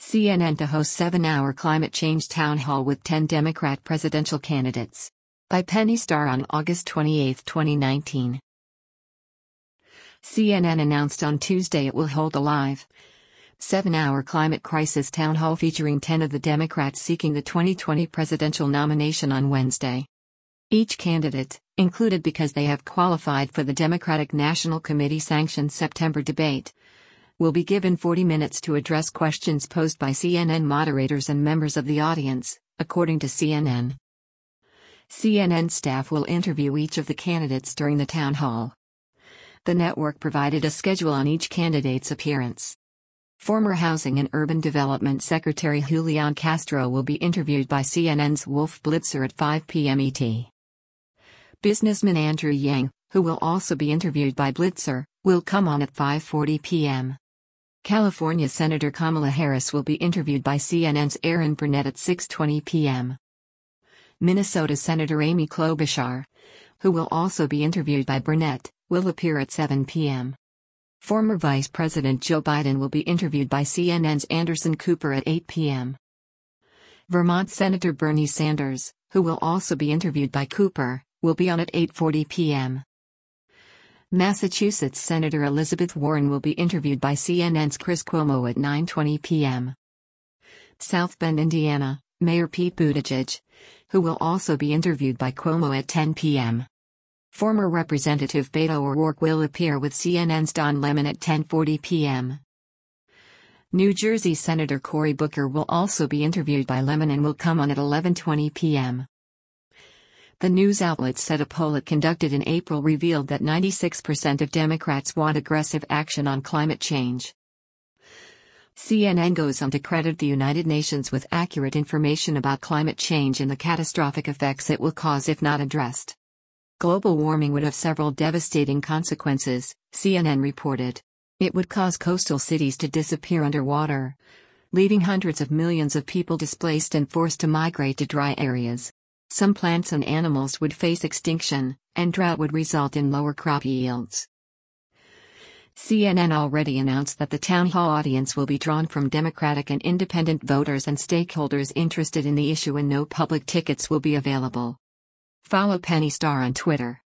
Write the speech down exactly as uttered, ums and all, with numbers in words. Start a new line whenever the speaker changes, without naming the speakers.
C N N to host seven-hour climate change town hall with ten Democrat presidential candidates. By Penny Starr on August twenty-eighth, twenty nineteen. C N N announced on Tuesday it will hold a live, seven-hour climate crisis town hall featuring ten of the Democrats seeking the twenty twenty presidential nomination on Wednesday. Each candidate, included because they have qualified for the Democratic National Committee-sanctioned September debate, will be given forty minutes to address questions posed by C N N moderators and members of the audience, according to C N N. C N N staff will interview each of the candidates during the town hall. The network provided a schedule on each candidate's appearance. Former Housing and Urban Development Secretary Julian Castro will be interviewed by C N N's Wolf Blitzer at five p m E T. Businessman Andrew Yang, who will also be interviewed by Blitzer, will come on at five forty p m California Senator Kamala Harris will be interviewed by C N N's Erin Burnett at six twenty p m Minnesota Senator Amy Klobuchar, who will also be interviewed by Burnett, will appear at seven p m Former Vice President Joe Biden will be interviewed by C N N's Anderson Cooper at eight p m Vermont Senator Bernie Sanders, who will also be interviewed by Cooper, will be on at eight forty p m Massachusetts Senator Elizabeth Warren will be interviewed by C N N's Chris Cuomo at nine twenty p m South Bend, Indiana, Mayor Pete Buttigieg, who will also be interviewed by Cuomo at ten p m Former Representative Beto O'Rourke will appear with C N N's Don Lemon at ten forty p m New Jersey Senator Cory Booker will also be interviewed by Lemon and will come on at eleven twenty p m The news outlet said a poll it conducted in April revealed that ninety-six percent of Democrats want aggressive action on climate change. C N N goes on to credit the United Nations with accurate information about climate change and the catastrophic effects it will cause if not addressed. Global warming would have several devastating consequences, C N N reported. It would cause coastal cities to disappear underwater, leaving hundreds of millions of people displaced and forced to migrate to dry areas. Some plants and animals would face extinction, and drought would result in lower crop yields. C N N already announced that the town hall audience will be drawn from Democratic and independent voters and stakeholders interested in the issue, and no public tickets will be available. Follow Penny Starr on Twitter.